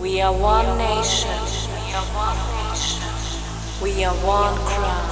We are one nation. We are one crown.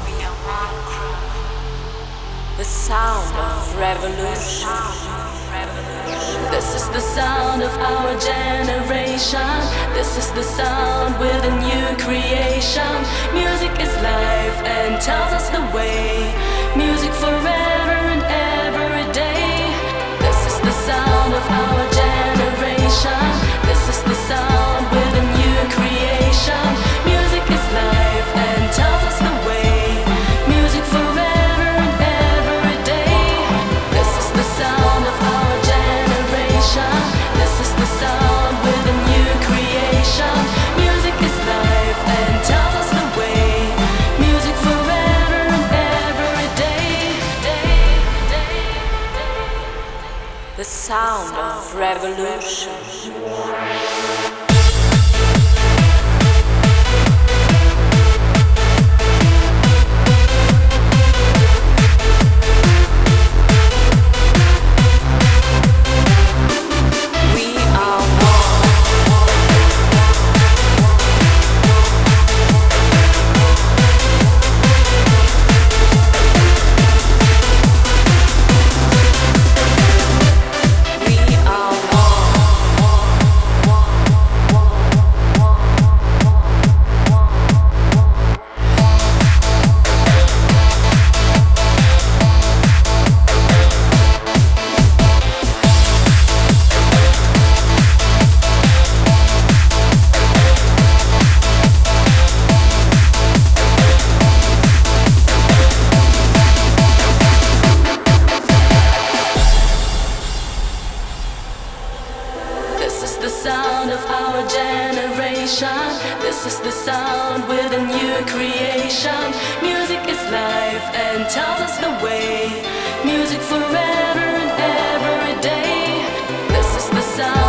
The sound of revolution. This is the sound of our generation. This is the sound with a new creation. Music is life and tells us the way. Music forever and every day. This is the sound of our generation. This is the sound with a new creation. Music is life and tells us the way. Music forever and every day. This is the sound of our generation. This is the sound with a new creation. Music is life and tells us the way. Music forever and every day. The sound of revolution. The sound of our generation. This is the sound with a new creation. Music is life and tells us the way. Music forever and every day. This is the sound